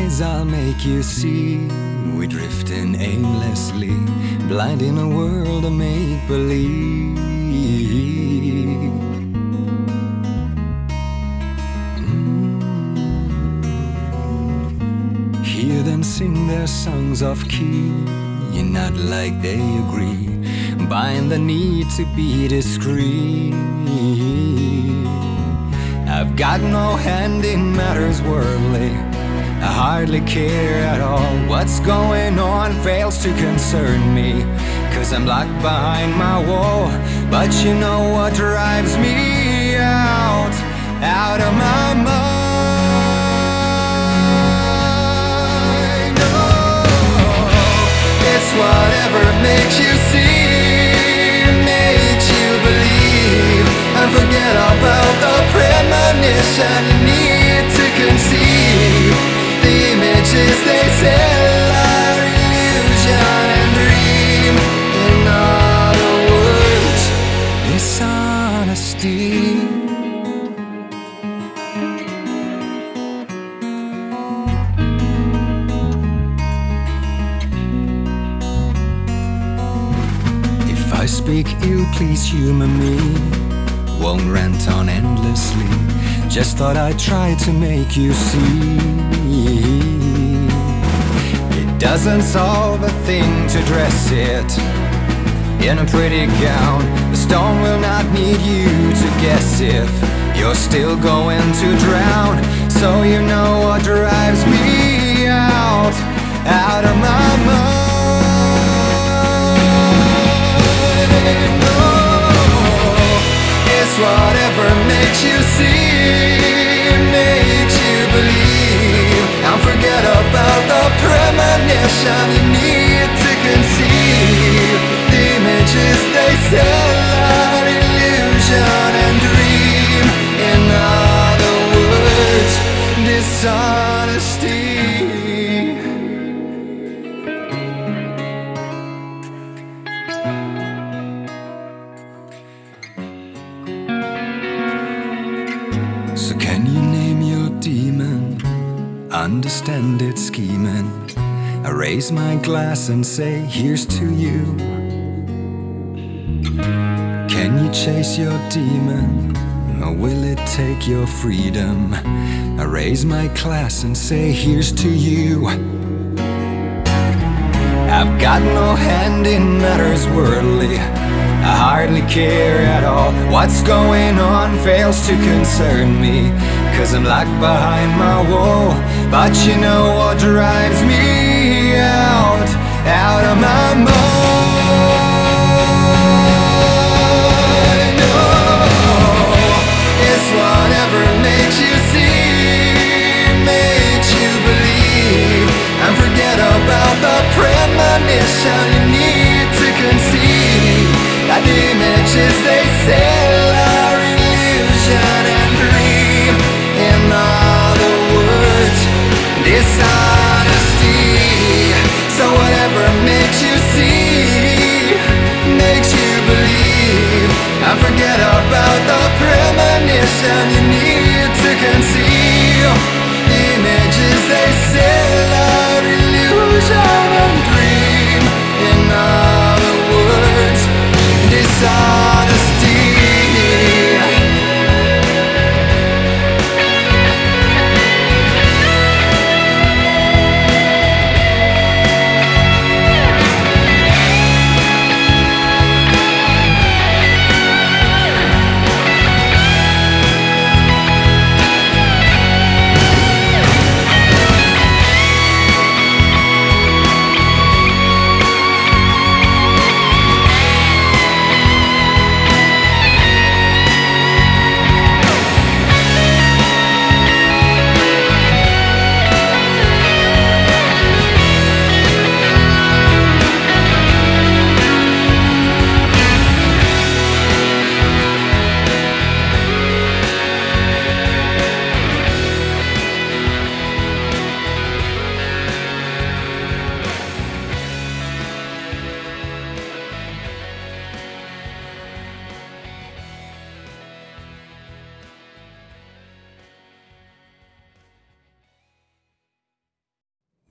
eyes, I'll make you see. We're drifting aimlessly, blind in a world of make-believe. Hear them sing their songs off key, not like they agree, buying the need to be discreet. I've got no hand in matters worldly, I hardly care at all. What's going on fails to concern me, 'cause I'm locked behind my wall. But you know what drives me out of my mind? Oh, it's whatever makes you see, makes you believe, and forget about the premonition you need to conceive. The images they sell are illusion and dream. In other words, dishonesty. If I speak ill, please humor me. Won't rant on endlessly, just thought I'd try to make you see. It doesn't solve a thing to dress it in a pretty gown. The storm will not need you to guess if you're still going to drown. So you know what drives me out of my mind. No, it's whatever makes you see, makes you believe, and forget about the premonition you need to conceive. The images they sell are illusion and dream. In other words, dishonesty. So can you name your demon? Understand its scheming. I raise my glass and say, here's to you. Can you chase your demon, or will it take your freedom? I raise my glass and say, here's to you. I've got no hand in matters worldly, I hardly care at all. What's going on fails to concern me, 'cause I'm locked behind my wall. But you know what drives me out of my mind? Oh, it's whatever makes you see, makes you believe, and forget about the premonition you need to conceive. That the images they sell are illusion and dream. In other words, dishonesty. So whatever makes you see, makes you believe, and forget about the premonition you need to conceal. The images they sell are illusion and dream. In other words, dishonesty.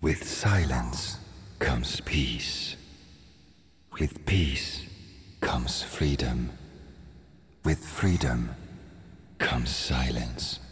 With silence comes peace. With peace comes freedom. With freedom comes silence.